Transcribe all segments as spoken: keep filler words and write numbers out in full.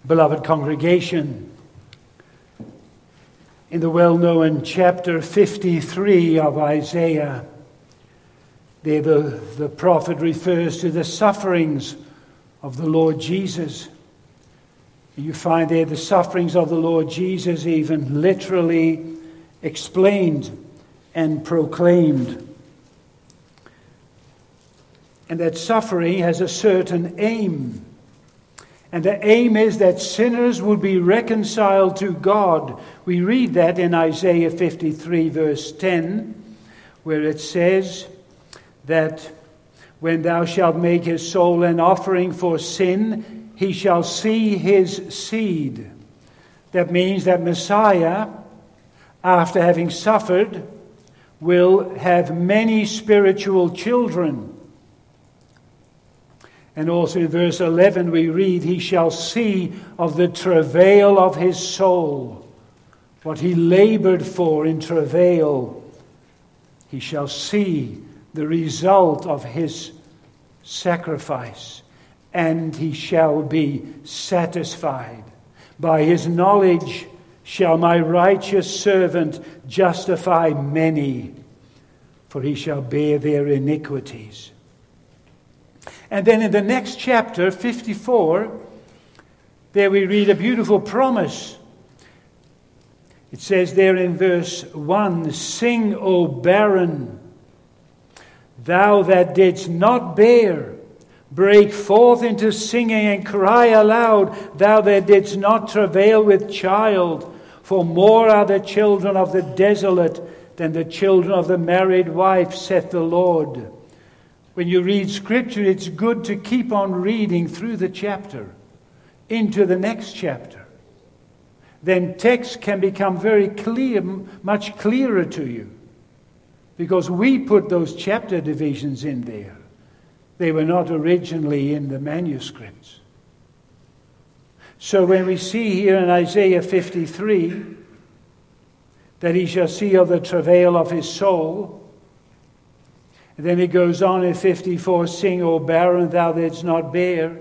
Beloved congregation, in the well-known chapter fifty-three of Isaiah, there the, the prophet refers to the sufferings of the Lord Jesus. You find there the sufferings of the Lord Jesus even literally explained and proclaimed. And that suffering has a certain aim. And the aim is that sinners would be reconciled to God. We read that in Isaiah fifty-three, verse ten, where it says that when thou shalt make his soul an offering for sin, he shall see his seed. That means that Messiah, after having suffered, will have many spiritual children. And also in verse eleven we read, he shall see of the travail of his soul, what he labored for in travail. He shall see the result of his sacrifice, and he shall be satisfied. By his knowledge shall my righteous servant justify many, for he shall bear their iniquities. And then in the next chapter, fifty-four, there we read a beautiful promise. It says there in verse one, sing, O barren, thou that didst not bear, break forth into singing and cry aloud, thou that didst not travail with child, for more are the children of the desolate than the children of the married wife, saith the Lord. When you read Scripture, it's good to keep on reading through the chapter, into the next chapter. Then text can become very clear, much clearer to you, because we put those chapter divisions in there. They were not originally in the manuscripts. So when we see here in Isaiah fifty-three that he shall see of the travail of his soul, and then it goes on in fifty-four, sing, O barren, thou that didst not bear.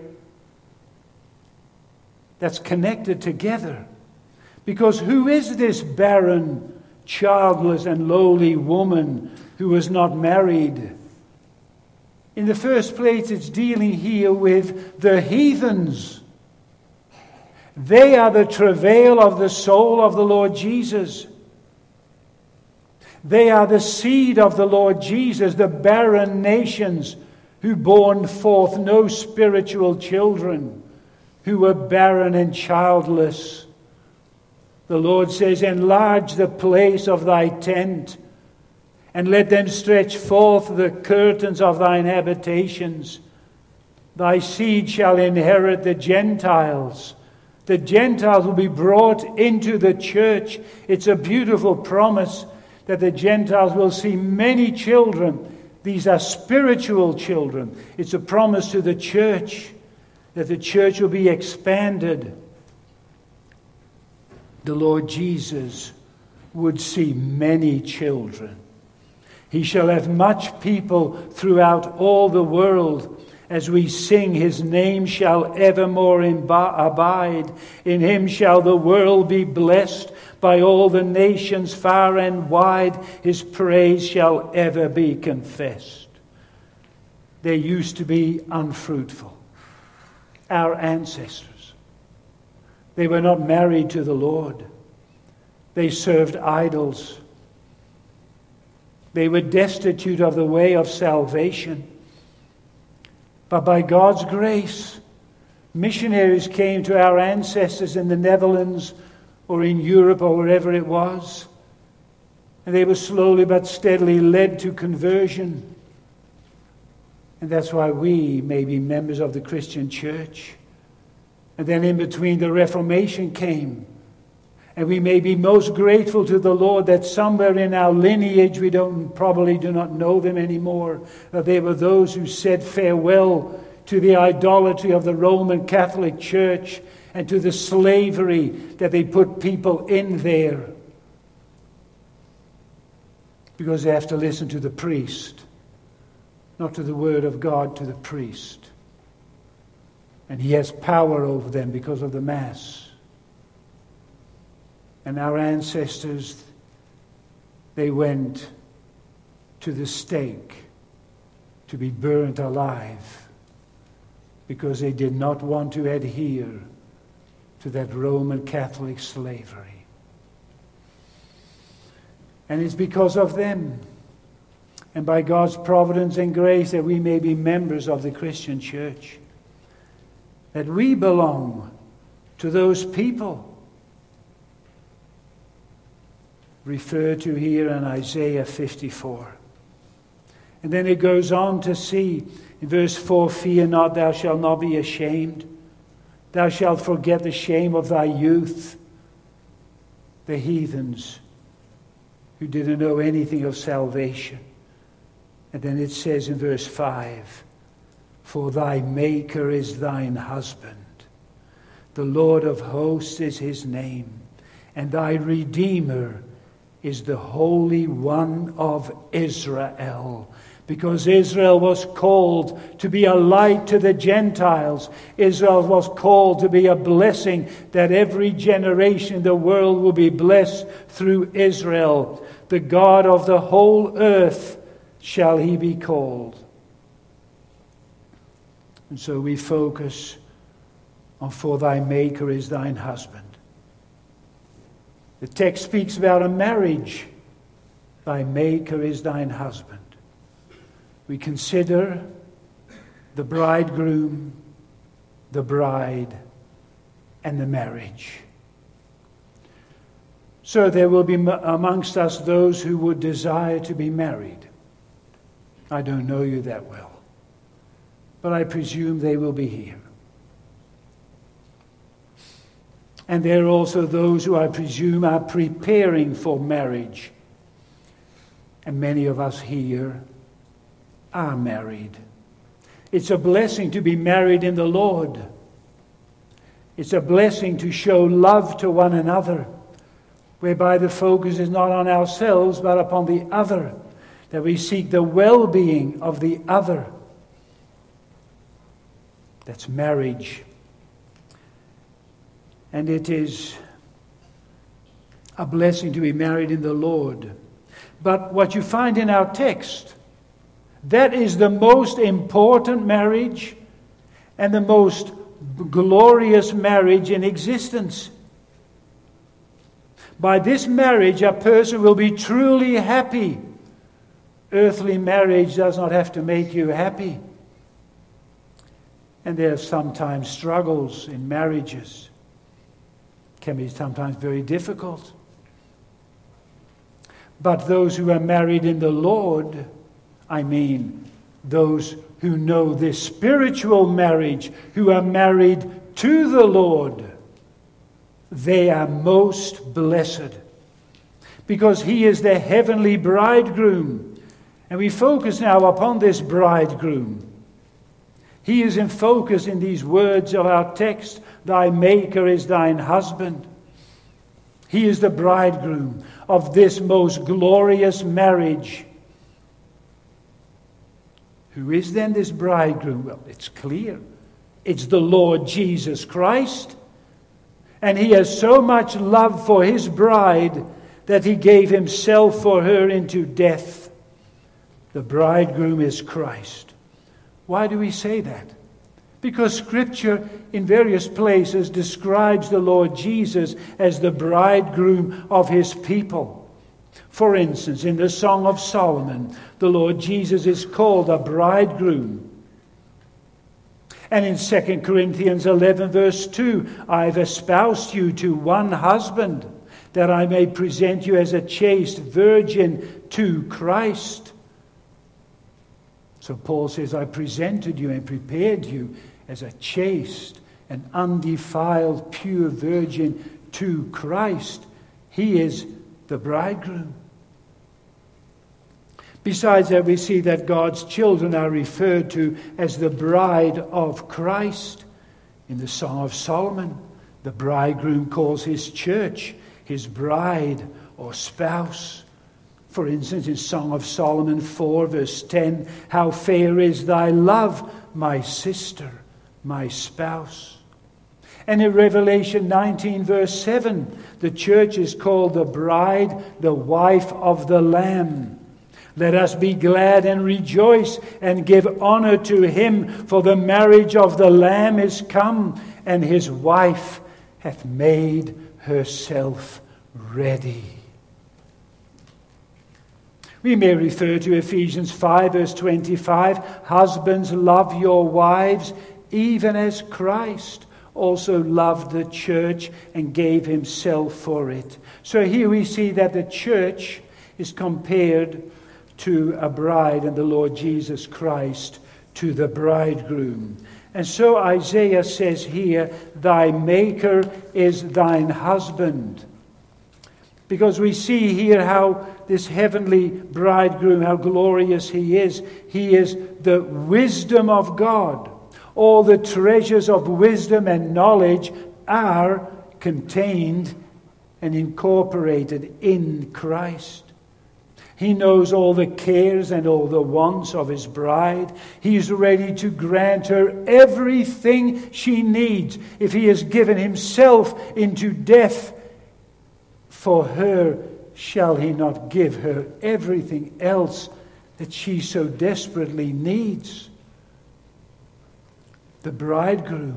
That's connected together. Because who is this barren, childless, and lowly woman who was not married? In the first place, it's dealing here with the heathens. They are the travail of the soul of the Lord Jesus. They are the seed of the Lord Jesus, the barren nations who born forth no spiritual children, who were barren and childless. The Lord says, enlarge the place of thy tent, and let them stretch forth the curtains of thine habitations. Thy seed shall inherit the Gentiles. The Gentiles will be brought into the church. It's a beautiful promise that the Gentiles will see many children. These are spiritual children. It's a promise to the church that the church will be expanded. The Lord Jesus would see many children. He shall have much people throughout all the world. As we sing, his name shall evermore abide. In him shall the world be blessed. By all the nations far and wide, his praise shall ever be confessed. They used to be unfruitful. Our ancestors. They were not married to the Lord. They served idols. They were destitute of the way of salvation. But by God's grace, missionaries came to our ancestors in the Netherlands or in Europe or wherever it was. And they were slowly but steadily led to conversion. And that's why we may be members of the Christian church. And then in between, the Reformation came. And we may be most grateful to the Lord that somewhere in our lineage, we don't probably do not know them anymore, that there were those who said farewell to the idolatry of the Roman Catholic Church and to the slavery that they put people in there. Because they have to listen to the priest, not to the word of God, to the priest. And he has power over them because of the Mass. And our ancestors, they went to the stake to be burnt alive because they did not want to adhere to that Roman Catholic slavery. And it's because of them and by God's providence and grace that we may be members of the Christian church, that we belong to those people referred to here in Isaiah fifty-four. And then it goes on to see in verse four, fear not, thou shalt not be ashamed. Thou shalt forget the shame of thy youth. The heathens who didn't know anything of salvation. And then it says in verse five, for thy Maker is thine husband. The Lord of hosts is his name. And thy Redeemer is the Holy One of Israel. Because Israel was called to be a light to the Gentiles. Israel was called to be a blessing, that every generation in the world will be blessed through Israel. The God of the whole earth shall he be called. And so we focus on for thy Maker is thine husband. The text speaks about a marriage. Thy Maker is thine husband. We consider the bridegroom, the bride, and the marriage. So there will be amongst us those who would desire to be married. I don't know you that well, but I presume they will be here. And there are also those who I presume are preparing for marriage. And many of us here are married. It's a blessing to be married in the Lord. It's a blessing to show love to one another, whereby the focus is not on ourselves but upon the other, that we seek the well-being of the other. That's marriage. And it is a blessing to be married in the Lord. But what you find in our text, that is the most important marriage and the most glorious marriage in existence. By this marriage, a person will be truly happy. Earthly marriage does not have to make you happy. And there are sometimes struggles in marriages. Can be sometimes very difficult. But those who are married in the Lord, I mean those who know this spiritual marriage, who are married to the Lord, they are most blessed. Because he is the heavenly bridegroom. And we focus now upon this bridegroom. He is in focus in these words of our text. Thy Maker is thine husband. He is the bridegroom of this most glorious marriage. Who is then this bridegroom? Well, it's clear. It's the Lord Jesus Christ. And he has so much love for his bride that he gave himself for her into death. The bridegroom is Christ. Why do we say that? Because Scripture in various places describes the Lord Jesus as the bridegroom of his people. For instance, in the Song of Solomon, the Lord Jesus is called a bridegroom. And in Second Corinthians eleven verse two, I've espoused you to one husband, that I may present you as a chaste virgin to Christ. So Paul says, I presented you and prepared you as a chaste and undefiled, pure virgin to Christ. He is the bridegroom. Besides that, we see that God's children are referred to as the bride of Christ. In the Song of Solomon, the bridegroom calls his church his bride or spouse. For instance, in Song of Solomon four, verse ten, how fair is thy love, my sister, my spouse. And in Revelation nineteen, verse seven, the church is called the bride, the wife of the Lamb. Let us be glad and rejoice and give honor to him, for the marriage of the Lamb is come, and his wife hath made herself ready. We may refer to Ephesians five, verse twenty-five. Husbands, love your wives, even as Christ also loved the church and gave himself for it. So here we see that the church is compared to a bride, and the Lord Jesus Christ to the bridegroom. And so Isaiah says here, thy maker is thine husband. Because we see here how this heavenly bridegroom, how glorious he is. He is the wisdom of God. All the treasures of wisdom and knowledge are contained and incorporated in Christ. He knows all the cares and all the wants of his bride. He's ready to grant her everything she needs. If he has given himself into death for her, shall he not give her everything else that she so desperately needs? The bridegroom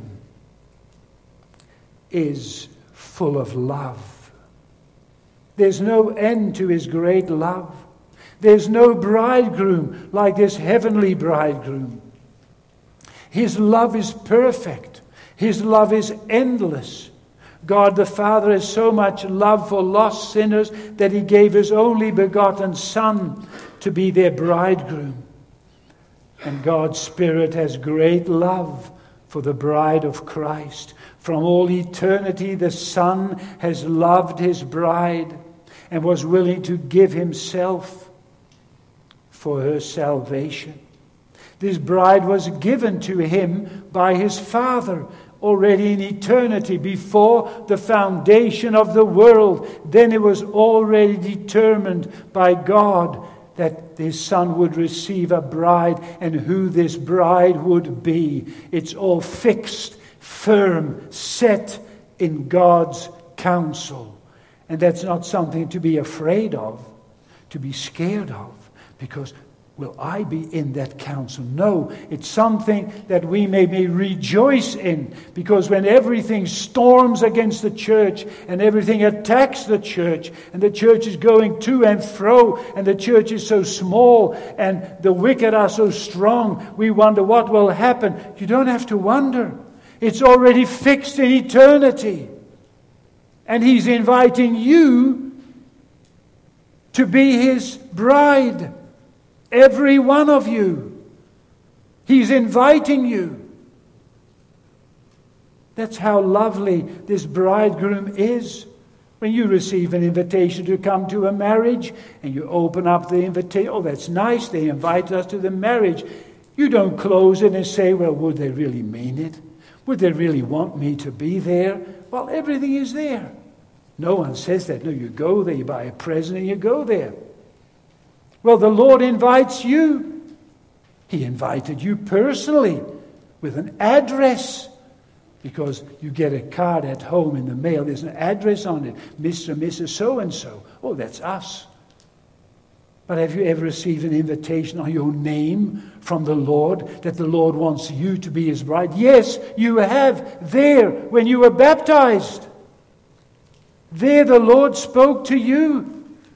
is full of love. There's no end to his great love. There's no bridegroom like this heavenly bridegroom. His love is perfect. His love is endless. God the Father has so much love for lost sinners that he gave his only begotten Son to be their bridegroom. And God's Spirit has great love for the bride of Christ. From all eternity, the Son has loved his bride and was willing to give himself for her salvation. This bride was given to him by his Father already in eternity, before the foundation of the world. Then it was already determined by God that his Son would receive a bride, and who this bride would be. It's all fixed, firm, set in God's counsel. And that's not something to be afraid of, to be scared of, because will I be in that counsel? No, it's something that we may be rejoice in, because when everything storms against the church and everything attacks the church, and the church is going to and fro, and the church is so small and the wicked are so strong, we wonder what will happen. You don't have to wonder. It's already fixed in eternity. And he's inviting you to be his bride. Every one of you. He's inviting you. That's how lovely this bridegroom is. When you receive an invitation to come to a marriage and you open up the invitation, oh, that's nice, they invite us to the marriage. You don't close it and say, well, would they really mean it? Would they really want me to be there? Well, everything is there. No one says that. No, you go there, you buy a present and you go there. Well, the Lord invites you. He invited you personally with an address, because you get a card at home in the mail. There's an address on it. Mister and Missus So-and-so. Oh, that's us. But have you ever received an invitation on your name from the Lord, that the Lord wants you to be his bride? Yes, you have. There, when you were baptized. There the Lord spoke to you.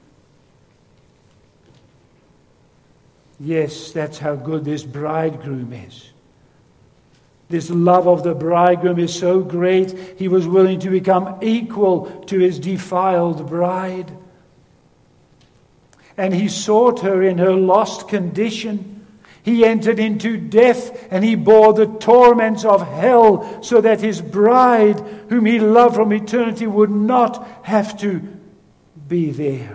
Yes, that's how good this bridegroom is. This love of the bridegroom is so great, he was willing to become equal to his defiled bride. And he sought her in her lost condition. He entered into death, and he bore the torments of hell, so that his bride, whom he loved from eternity, would not have to be there.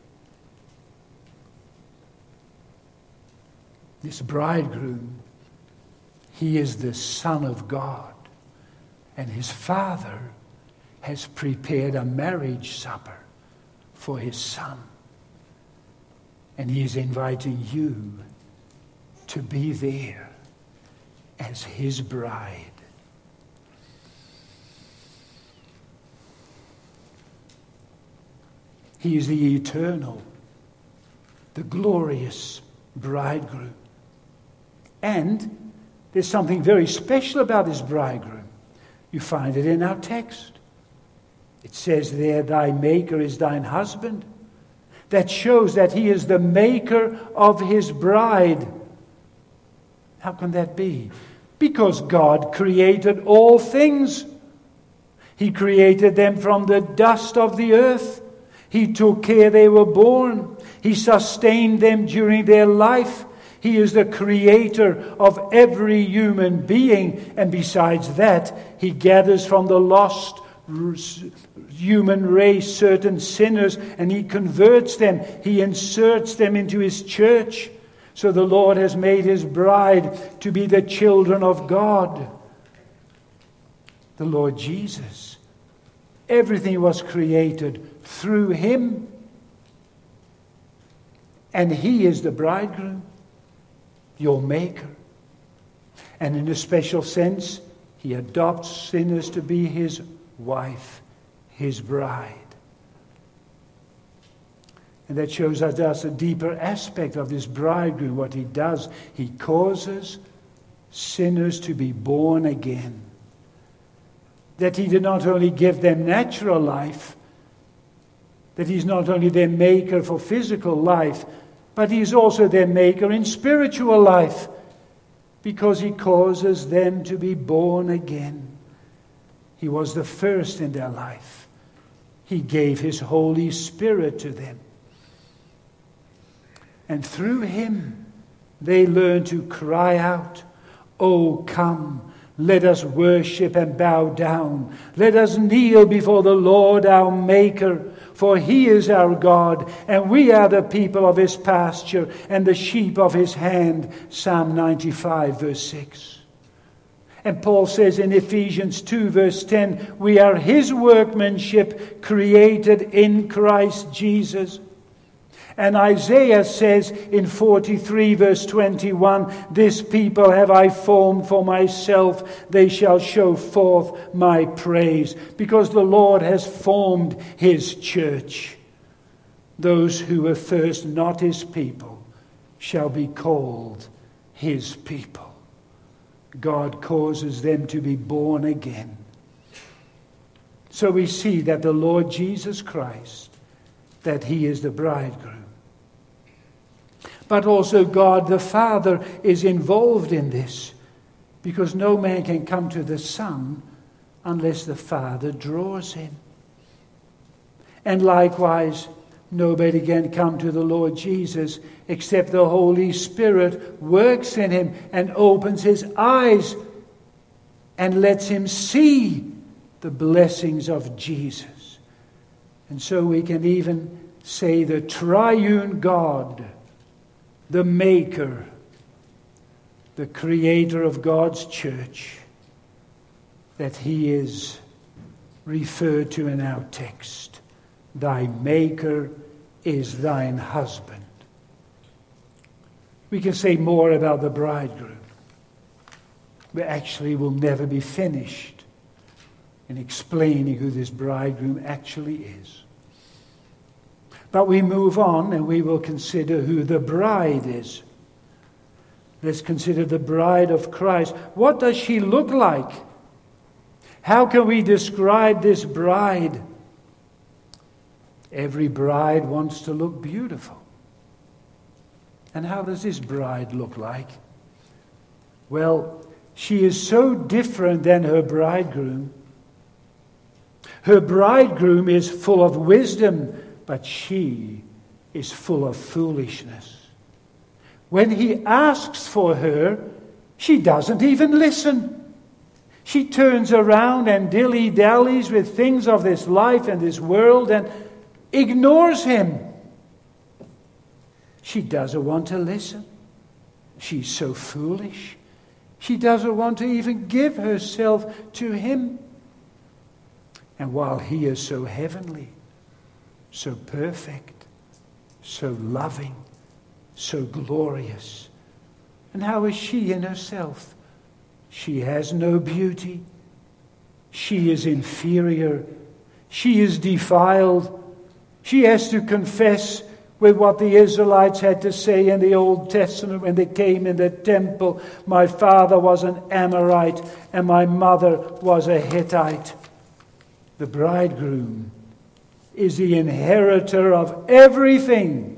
This bridegroom, he is the Son of God, and his Father has prepared a marriage supper for his Son. And he is inviting you to be there as his bride. He is the eternal, the glorious bridegroom. And there's something very special about this bridegroom. You find it in our text. It says there, thy maker is thine husband. That shows that he is the maker of his bride. How can that be? Because God created all things. He created them from the dust of the earth. He took care they were born. He sustained them during their life. He is the creator of every human being. And besides that, he gathers from the lost human race certain sinners, and he converts them. He inserts them into his church. So the Lord has made his bride to be the children of God. The Lord Jesus. Everything was created through him. And he is the bridegroom, your maker. And in a special sense, he adopts sinners to be his wife, his bride. And that shows us a deeper aspect of this bridegroom. What he does, he causes sinners to be born again. That he did not only give them natural life, that he's not only their maker for physical life, but he's also their maker in spiritual life, because he causes them to be born again. He was the first in their life. He gave his Holy Spirit to them. And through him, they learn to cry out, "Oh, come, let us worship and bow down. Let us kneel before the Lord our Maker, for he is our God, and we are the people of his pasture and the sheep of his hand." Psalm ninety-five, verse six. And Paul says in Ephesians two, verse ten, we are his workmanship, created in Christ Jesus. And Isaiah says in forty-three, verse twenty-one, "This people have I formed for myself, they shall show forth my praise." Because the Lord has formed his church. Those who were first not his people shall be called his people. God causes them to be born again. So we see that the Lord Jesus Christ, that he is the bridegroom. But also God the Father is involved in this, because no man can come to the Son unless the Father draws him. And likewise, nobody can come to the Lord Jesus except the Holy Spirit works in him and opens his eyes and lets him see the blessings of Jesus. And so we can even say the triune God, the maker, the creator of God's church, that he is referred to in our text. Thy maker is thine husband. We can say more about the bridegroom. We actually will never be finished in explaining who this bridegroom actually is. But we move on and we will consider who the bride is. Let's consider the bride of Christ. What does she look like? How can we describe this bride? Every bride wants to look beautiful. And how does this bride look like? Well, she is so different than her bridegroom. Her bridegroom is full of wisdom, but she is full of foolishness. When he asks for her, she doesn't even listen. She turns around and dilly-dallies with things of this life and this world and ignores him. She doesn't want to listen. She's so foolish. She doesn't want to even give herself to him. And while he is so heavenly, so perfect, so loving, so glorious, and how is she in herself? She has no beauty. She is inferior. She is defiled. She has to confess with what the Israelites had to say in the Old Testament when they came in the temple. My father was an Amorite and my mother was a Hittite. The bridegroom is the inheritor of everything.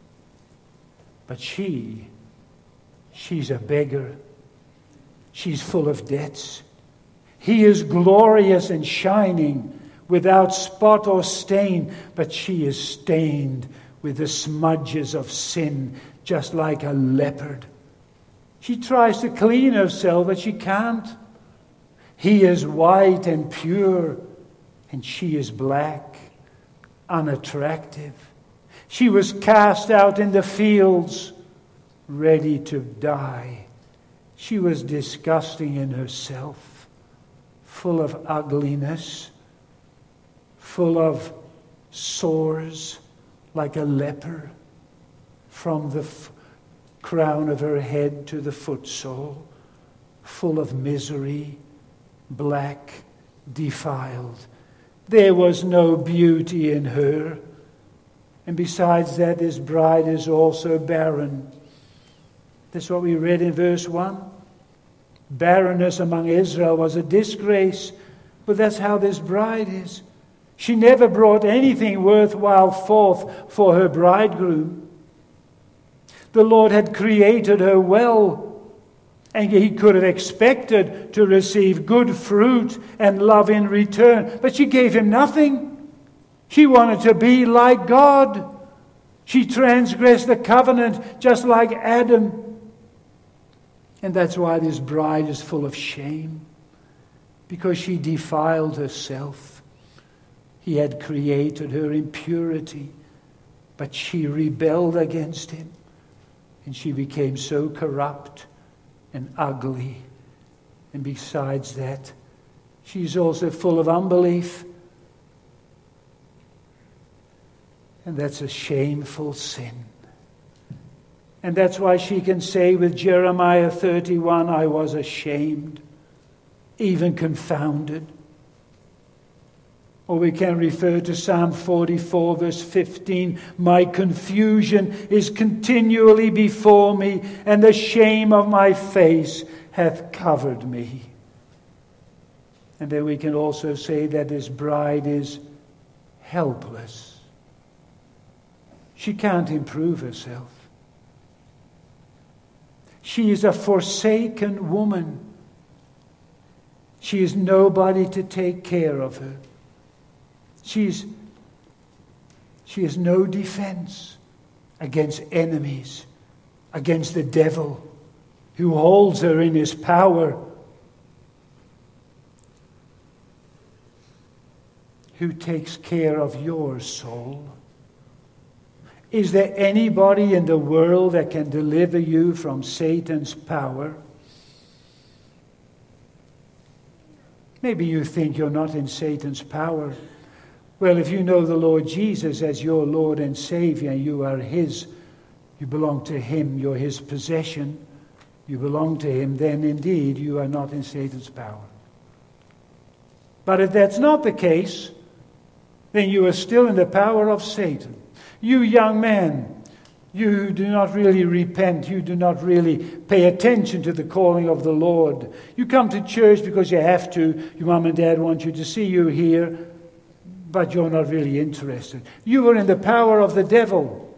But she, she's a beggar. She's full of debts. He is glorious and shining, without spot or stain, but she is stained with the smudges of sin, just like a leopard. She tries to clean herself, but she can't. He is white and pure, and she is black, unattractive. She was cast out in the fields, ready to die. She was disgusting in herself, full of ugliness, full of sores, like a leper, from the f- crown of her head to the foot sole, full of misery, black, defiled. There was no beauty in her. And besides that, this bride is also barren. That's what we read in verse one. Barrenness among Israel was a disgrace, but that's how this bride is. She never brought anything worthwhile forth for her bridegroom. The Lord had created her well, and he could have expected to receive good fruit and love in return. But she gave him nothing. She wanted to be like God. She transgressed the covenant just like Adam. And that's why this bride is full of shame, because she defiled herself. He had created her in purity, but she rebelled against him, and she became so corrupt and ugly. And besides that, she's also full of unbelief. And that's a shameful sin. And that's why she can say with Jeremiah thirty-one, I was ashamed, even confounded. Or we can refer to Psalm forty-four, verse fifteen. My confusion is continually before me, and the shame of my face hath covered me. And then we can also say that this bride is helpless. She can't improve herself. She is a forsaken woman. She is nobody to take care of her. She's, she has no defense against enemies, against the devil who holds her in his power, who takes care of your soul. Is there anybody in the world that can deliver you from Satan's power? Maybe you think you're not in Satan's power. Well, if you know the Lord Jesus as your Lord and Savior, you are His, you belong to Him, you're His possession, you belong to Him, then indeed you are not in Satan's power. But if that's not the case, then you are still in the power of Satan. You young man, you do not really repent, you do not really pay attention to the calling of the Lord. You come to church because you have to, your mom and dad want you to see you here, but you're not really interested. You are in the power of the devil.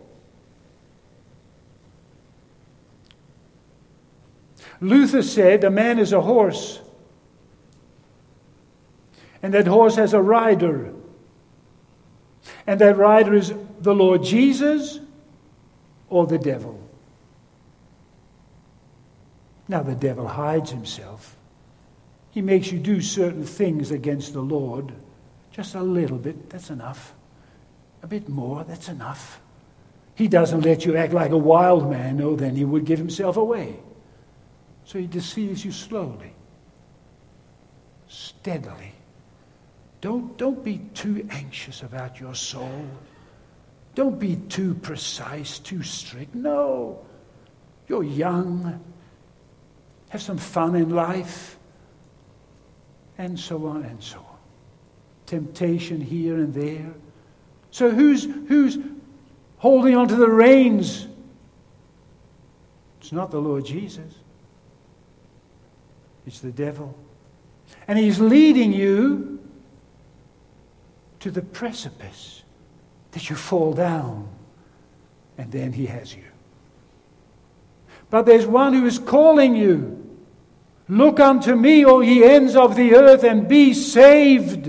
Luther said a man is a horse, and that horse has a rider. And that rider is the Lord Jesus or the devil. Now the devil hides himself. He makes you do certain things against the Lord. Just a little bit, that's enough. A bit more, that's enough. He doesn't let you act like a wild man. No, then he would give himself away. So he deceives you slowly, steadily. Don't, don't be too anxious about your soul. Don't be too precise, too strict. No. You're young. Have some fun in life. And so on and so on. Temptation here and there. So who's, who's holding onto the reins? It's not the Lord Jesus. It's the devil. And he's leading you to the precipice that you fall down, and then he has you. But there's one who is calling you. Look unto me, O ye ends of the earth, and be saved.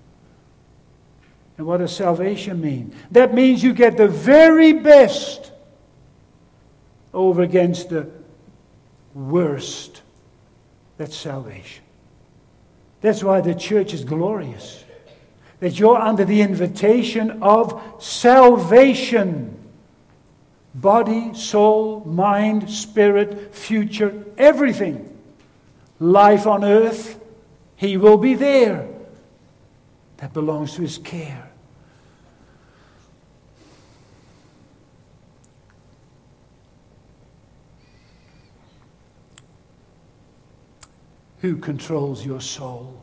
And what does salvation mean? That means you get the very best over against the worst. That's salvation. That's why the church is glorious. That you're under the invitation of salvation. Body, soul, mind, spirit, future, everything. Life on earth, he will be there. That belongs to his care. Who controls your soul?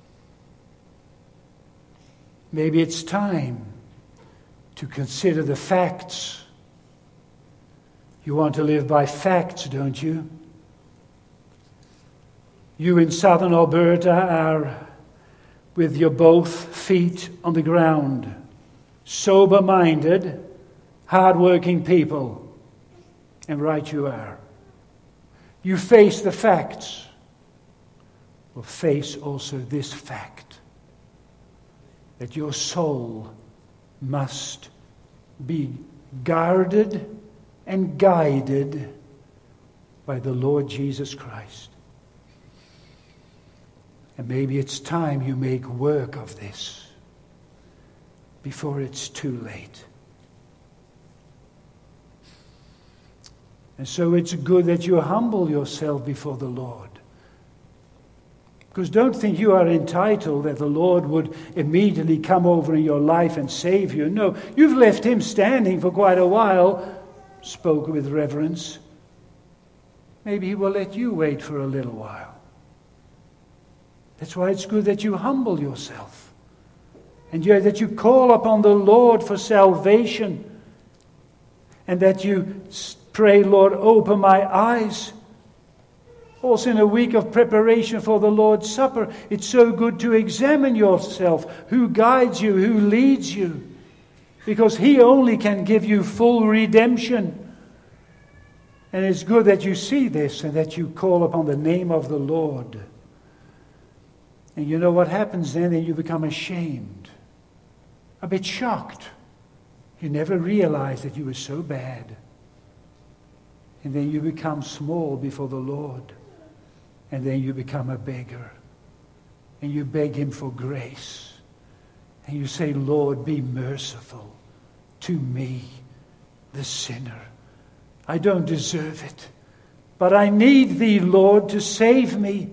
Maybe it's time to consider the facts. You want to live by facts, don't you? You in southern Alberta are with your both feet on the ground, sober-minded, hard-working people. And right you are. You face the facts. Well, face also this fact, that your soul must be guarded and guided by the Lord Jesus Christ. And maybe it's time you make work of this before it's too late. And so it's good that you humble yourself before the Lord. Because don't think you are entitled that the Lord would immediately come over in your life and save you. No, you've left him standing for quite a while, spoke with reverence. Maybe he will let you wait for a little while. That's why it's good that you humble yourself. And yet that you call upon the Lord for salvation. And that you pray, Lord, open my eyes. Also in a week of preparation for the Lord's Supper, it's so good to examine yourself. Who guides you? Who leads you? Because he only can give you full redemption. And it's good that you see this and that you call upon the name of the Lord. And you know what happens then? Then you become ashamed. A bit shocked. You never realized that you were so bad. And then you become small before the Lord. And then you become a beggar. And you beg him for grace. And you say, Lord, be merciful to me, the sinner. I don't deserve it. But I need thee, Lord, to save me.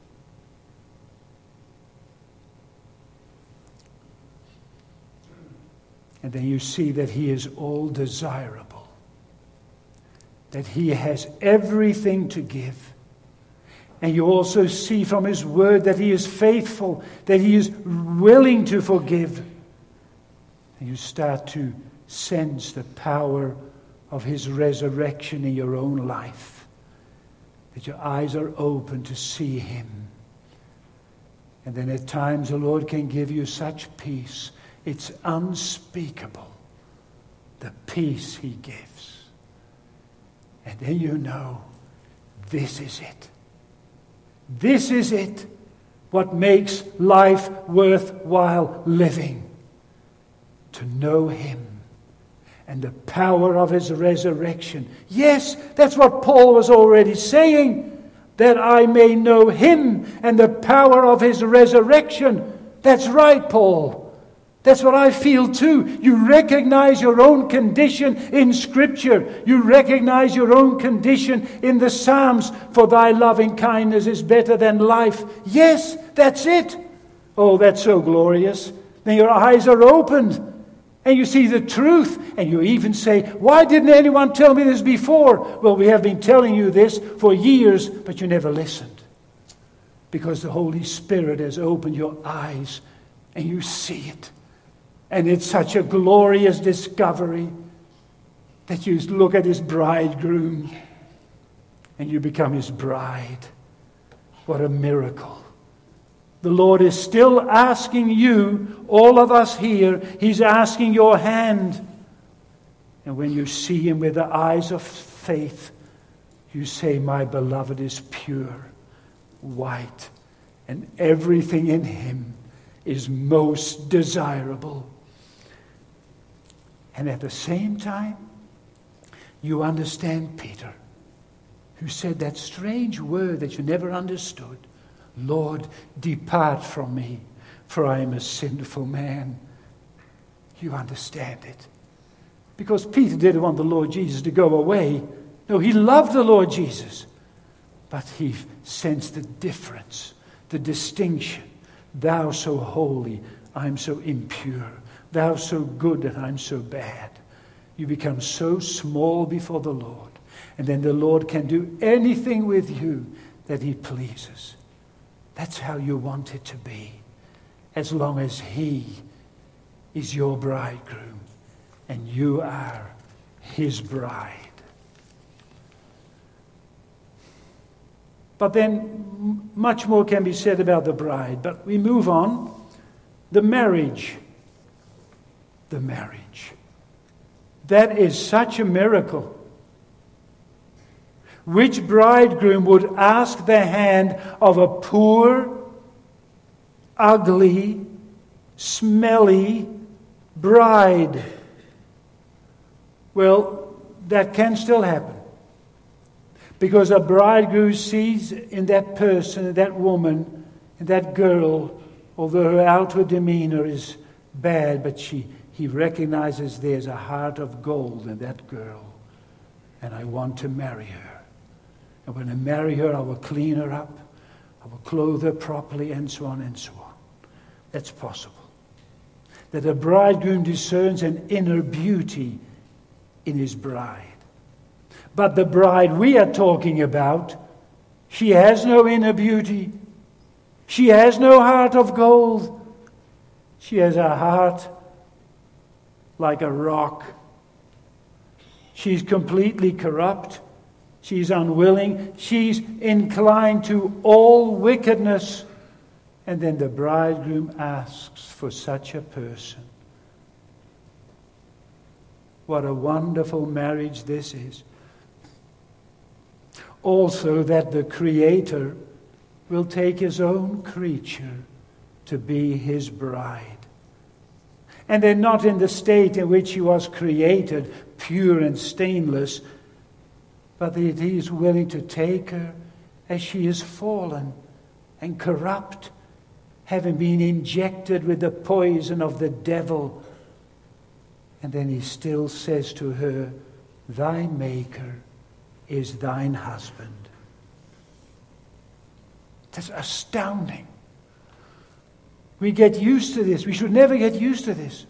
And then you see that he is all desirable. That he has everything to give. And you also see from his word that he is faithful, that he is willing to forgive. And you start to sense the power of his resurrection in your own life. That your eyes are open to see him. And then at times the Lord can give you such peace. It's unspeakable, the peace he gives. And then you know, this is it. This is it, what makes life worthwhile living. To know him and the power of his resurrection. Yes, that's what Paul was already saying, that I may know him and the power of his resurrection. That's right, Paul. That's what I feel too. You recognize your own condition in Scripture. You recognize your own condition in the Psalms. For thy loving kindness is better than life. Yes, that's it. Oh, that's so glorious. Then your eyes are opened and you see the truth. And you even say, why didn't anyone tell me this before? Well, we have been telling you this for years, but you never listened. Because the Holy Spirit has opened your eyes and you see it. And it's such a glorious discovery that you look at his bridegroom and you become his bride. What a miracle. The Lord is still asking you, all of us here, he's asking your hand. And when you see him with the eyes of faith, you say, my beloved is pure, white, and everything in him is most desirable. And at the same time, you understand Peter, who said that strange word that you never understood. Lord, depart from me, for I am a sinful man. You understand it. Because Peter didn't want the Lord Jesus to go away. No, he loved the Lord Jesus. But he sensed the difference, the distinction. Thou so holy, I'm so impure. Thou so good, and I'm so bad. You become so small before the Lord. And then the Lord can do anything with you that he pleases. That's how you want it to be. As long as he is your bridegroom and you are his bride. But then much more can be said about the bride. But we move on. The marriage. The marriage. That is such a miracle. Which bridegroom would ask the hand of a poor, ugly, smelly bride? Well, that can still happen. Because a bridegroom sees in that person, in that woman, in that girl, although her outward demeanor is bad, but she he recognizes there's a heart of gold in that girl. And I want to marry her. And when I marry her, I will clean her up. I will clothe her properly, and so on and so on. That's possible. That a bridegroom discerns an inner beauty in his bride. But the bride we are talking about, she has no inner beauty. She has no heart of gold. She has a heart like a rock. She's completely corrupt. She's unwilling. She's inclined to all wickedness. And then the bridegroom asks for such a person. What a wonderful marriage this is. Also that the Creator will take his own creature to be his bride. And then not in the state in which he was created, pure and stainless, but that he is willing to take her as she is fallen and corrupt, having been injected with the poison of the devil. And then he still says to her, thy Maker is thine husband. That's astounding. We get used to this. We should never get used to this.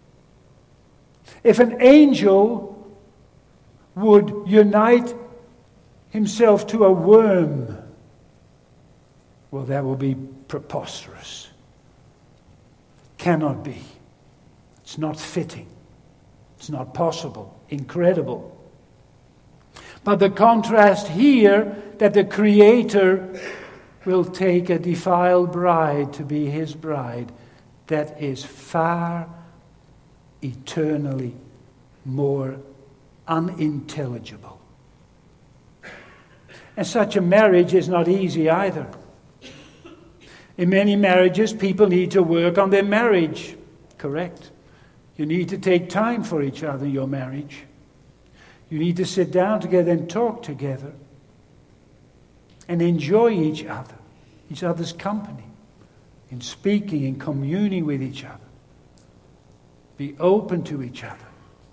If an angel would unite himself to a worm, well, that will be preposterous. Cannot be. It's not fitting. It's not possible. Incredible. But the contrast here, that the Creator will take a defiled bride to be his bride, that is far, eternally more unintelligible. And such a marriage is not easy either. In many marriages, people need to work on their marriage. Correct. You need to take time for each other in your marriage. You need to sit down together and talk together. And enjoy each other, each other's company, in speaking and communing with each other. Be open to each other.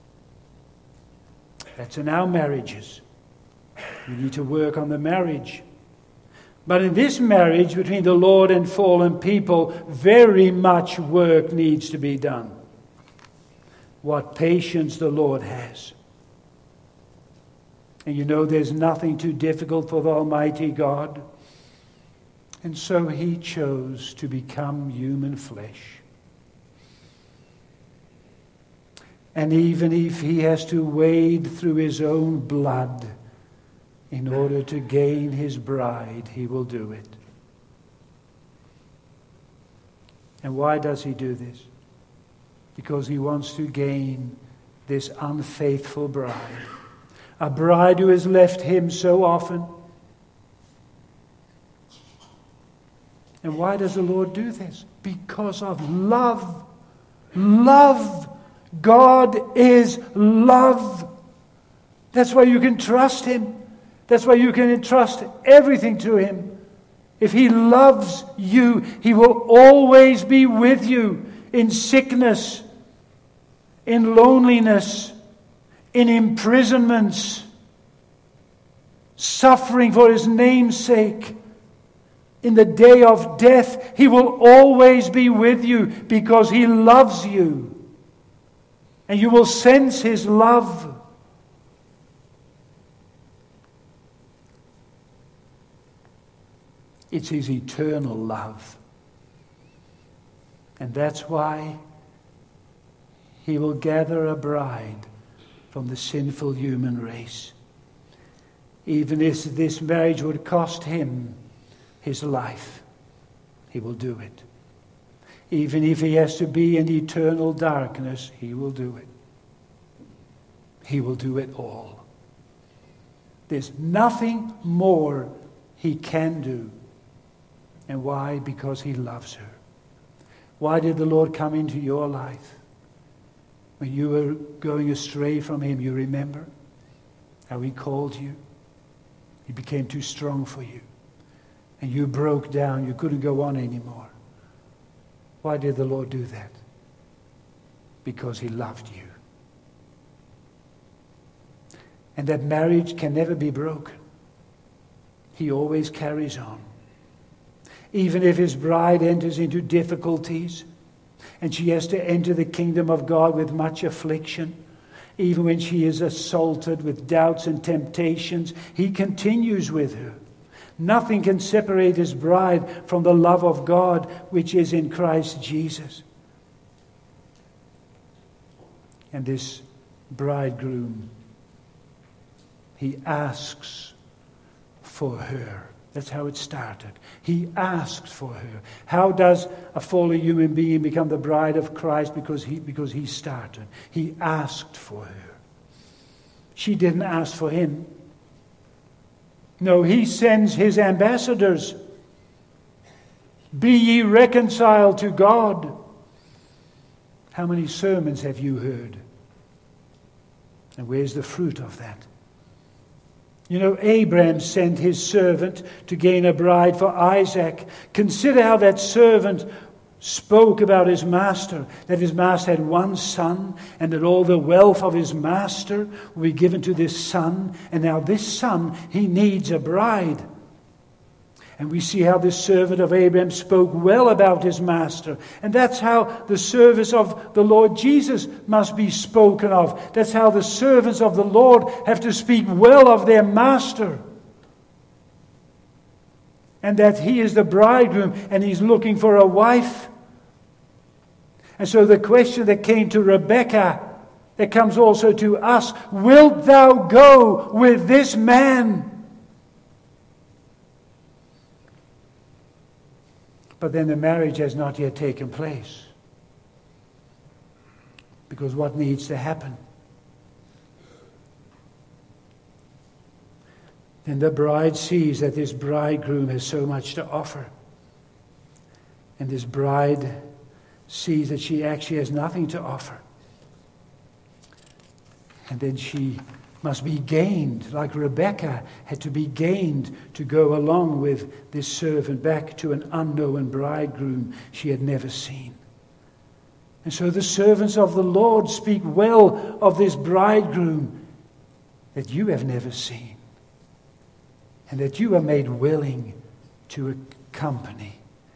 That's in our marriages. We need to work on the marriage. But in this marriage between the Lord and fallen people, very much work needs to be done. What patience the Lord has. And you know there's nothing too difficult for the Almighty God. And so he chose to become human flesh. And even if he has to wade through his own blood in order to gain his bride, he will do it. And why does he do this? Because he wants to gain this unfaithful bride. A bride who has left him so often. And why does the Lord do this? Because of love. Love. God is love. That's why you can trust him. That's why you can entrust everything to him. If he loves you, he will always be with you in sickness, in loneliness, in imprisonments, suffering for his name's sake. In the day of death, he will always be with you because he loves you. And you will sense his love. It's his eternal love. And that's why he will gather a bride from the sinful human race. Even if this marriage would cost him his life, he will do it. Even if he has to be in eternal darkness, he will do it. He will do it all. There's nothing more he can do. And why? Because he loves her. Why did the Lord come into your life? When you were going astray from him, you remember how he called you. He became too strong for you. And you broke down. You couldn't go on anymore. Why did the Lord do that? Because he loved you. And that marriage can never be broken. He always carries on. Even if his bride enters into difficulties and she has to enter the kingdom of God with much affliction, even when she is assaulted with doubts and temptations, he continues with her. Nothing can separate his bride from the love of God which is in Christ Jesus. And this bridegroom, he asks for her. That's how it started. He asked for her. How does a fallen human being become the bride of Christ? Because he, because he started. He asked for her. She didn't ask for him. No, he sends his ambassadors. Be ye reconciled to God. How many sermons have you heard? And where's the fruit of that? You know, Abraham sent his servant to gain a bride for Isaac. Consider how that servant spoke about his master, that his master had one son, and that all the wealth of his master will be given to this son. And now this son, he needs a bride. And we see how this servant of Abraham spoke well about his master. And that's how the service of the Lord Jesus must be spoken of. That's how the servants of the Lord have to speak well of their master. And that he is the bridegroom and he's looking for a wife. And so the question that came to Rebekah, that comes also to us, wilt thou go with this man? But then the marriage has not yet taken place. Because what needs to happen? Then the bride sees that this bridegroom has so much to offer. And this bride sees that she actually has nothing to offer. And then she must be gained, like Rebekah had to be gained to go along with this servant back to an unknown bridegroom she had never seen. And so the servants of the Lord speak well of this bridegroom that you have never seen and that you are made willing to accompany.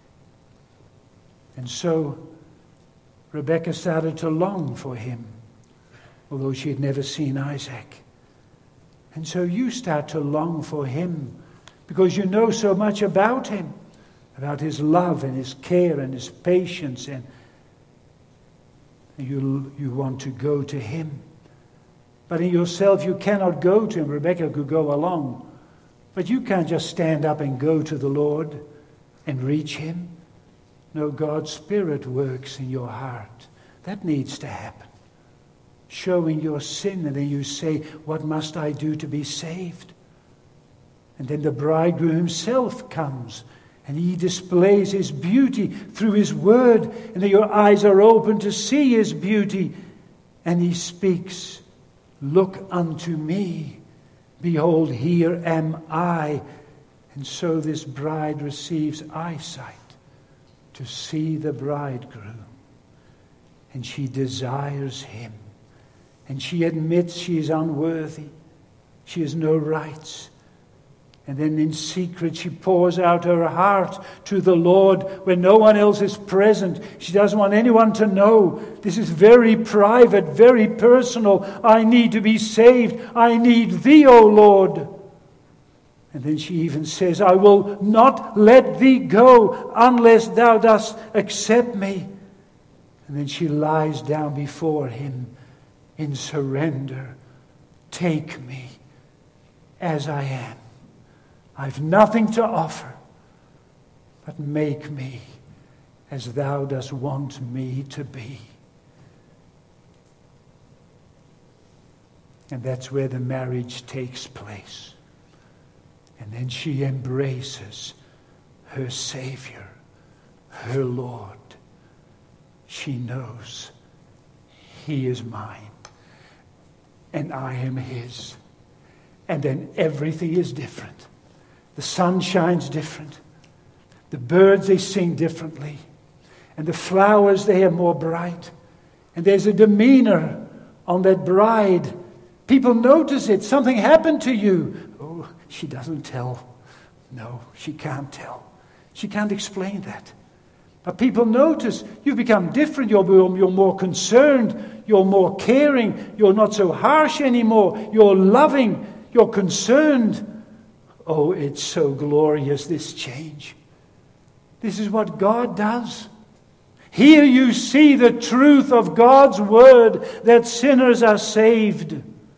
And so Rebekah started to long for him, although she had never seen Isaac. And so you start to long for him because you know so much about him, about his love and his care and his patience and You, you want to go to him. But in yourself, you cannot go to him. Rebecca could go along. But you can't just stand up and go to the Lord and reach him. No, God's Spirit works in your heart. That needs to happen. Showing your sin, and then you say, what must I do to be saved? And then the bridegroom himself comes, and he displays his beauty through his word, and then your eyes are open to see his beauty, and he speaks, look unto me, behold, here am I. And so this bride receives eyesight to see the bridegroom, and she desires him. And she admits she is unworthy. She has no rights. And then in secret she pours out her heart to the Lord when no one else is present. She doesn't want anyone to know. This is very private, very personal. I need to be saved. I need thee, O Lord. And then she even says, I will not let thee go unless thou dost accept me. And then she lies down before him in surrender. Take me as I am. I've nothing to offer, but make me as thou dost want me to be. And that's where the marriage takes place. And then she embraces her Savior, her Lord. She knows he is mine, and I am his. And then everything is different. The sun shines different. The birds, they sing differently. And the flowers, they are more bright. And there's a demeanor on that bride. People notice it. Something happened to you. Oh, she doesn't tell. No, she can't tell. She can't explain that. But people notice you've become different. You're, you're more concerned. You're more caring. You're not so harsh anymore. You're loving. You're concerned. Oh, it's so glorious, this change. This is what God does. Here you see the truth of God's word, that sinners are saved.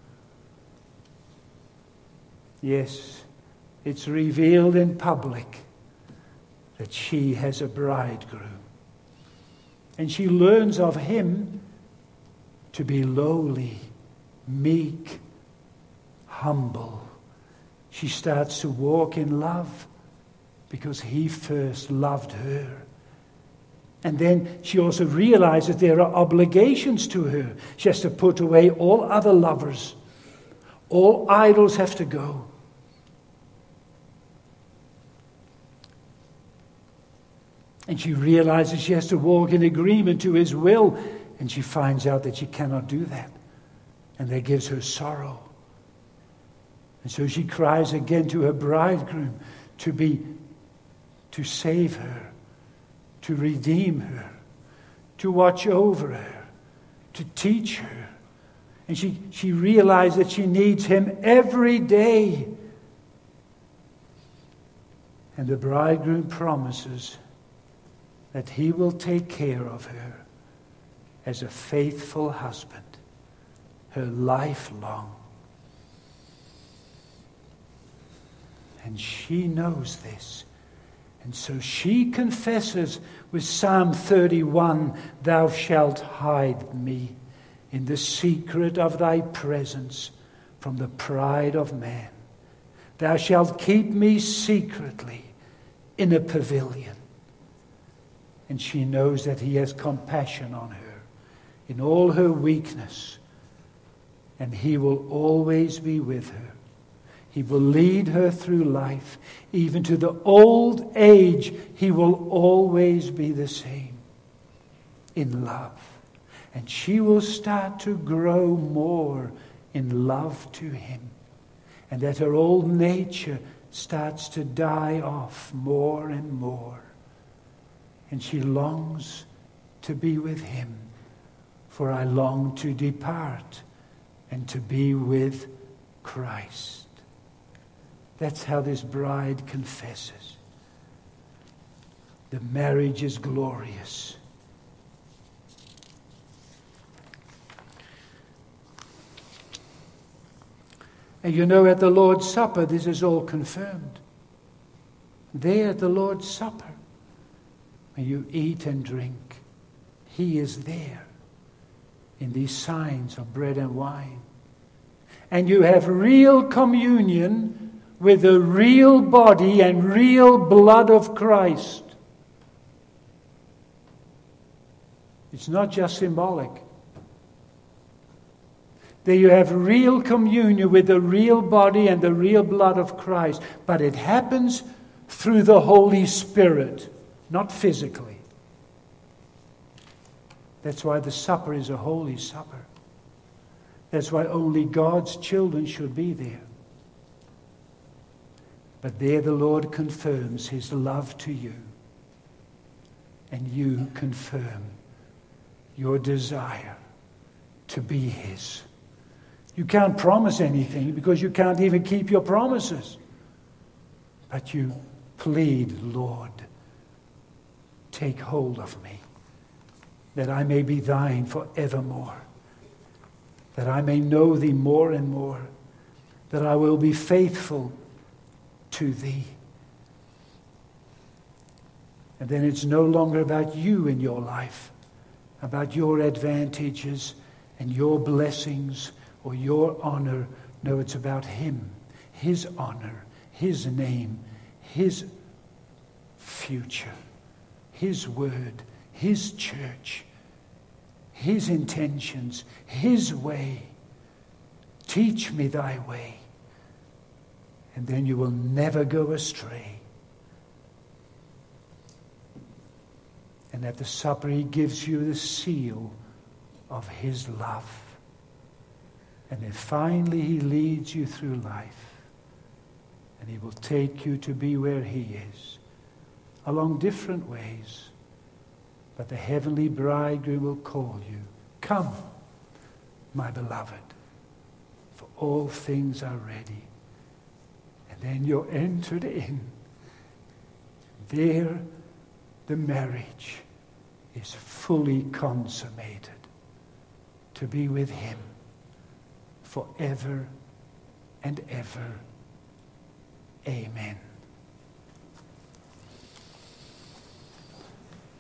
Yes, it's revealed in public that she has a bridegroom. And she learns of him to be lowly, meek, humble. She starts to walk in love because he first loved her. And then she also realizes there are obligations to her. She has to put away all other lovers. All idols have to go. And she realizes she has to walk in agreement to his will. And she finds out that she cannot do that. And that gives her sorrow. And so she cries again to her bridegroom to be, to save her, to redeem her, to watch over her, to teach her. And she, she realized that she needs him every day. And the bridegroom promises that he will take care of her as a faithful husband, her life long. And she knows this. And so she confesses with Psalm thirty-one, thou shalt hide me in the secret of thy presence from the pride of man. Thou shalt keep me secretly in a pavilion. And she knows that he has compassion on her in all her weakness. And he will always be with her. He will lead her through life. Even to the old age, he will always be the same in love. And she will start to grow more in love to him. And that her old nature starts to die off more and more. And she longs to be with him. For I long to depart and to be with Christ. That's how this bride confesses. The marriage is glorious. And you know, at the Lord's Supper, this is all confirmed. There at the Lord's Supper, when you eat and drink, he is there in these signs of bread and wine. And you have real communion with the real body and real blood of Christ. It's not just symbolic. There you have real communion with the real body and the real blood of Christ. But it happens through the Holy Spirit, not physically. That's why the supper is a holy supper. That's why only God's children should be there. But there the Lord confirms his love to you. And you confirm your desire to be his. You can't promise anything because you can't even keep your promises. But you plead, Lord, take hold of me, that I may be thine forevermore, that I may know thee more and more, that I will be faithful to thee. And then it's no longer about you in your life, about your advantages and your blessings or your honor. No, it's about him, his honor, his name, his future, his word, his church, his intentions, his way. Teach me thy way, and then you will never go astray. And at the supper he gives you the seal of his love. And then finally he leads you through life. And he will take you to be where he is, along different ways. But the heavenly bridegroom will call you, come, my beloved, for all things are ready. And then you're entered in. There the marriage is fully consummated to be with him forever and ever. Amen.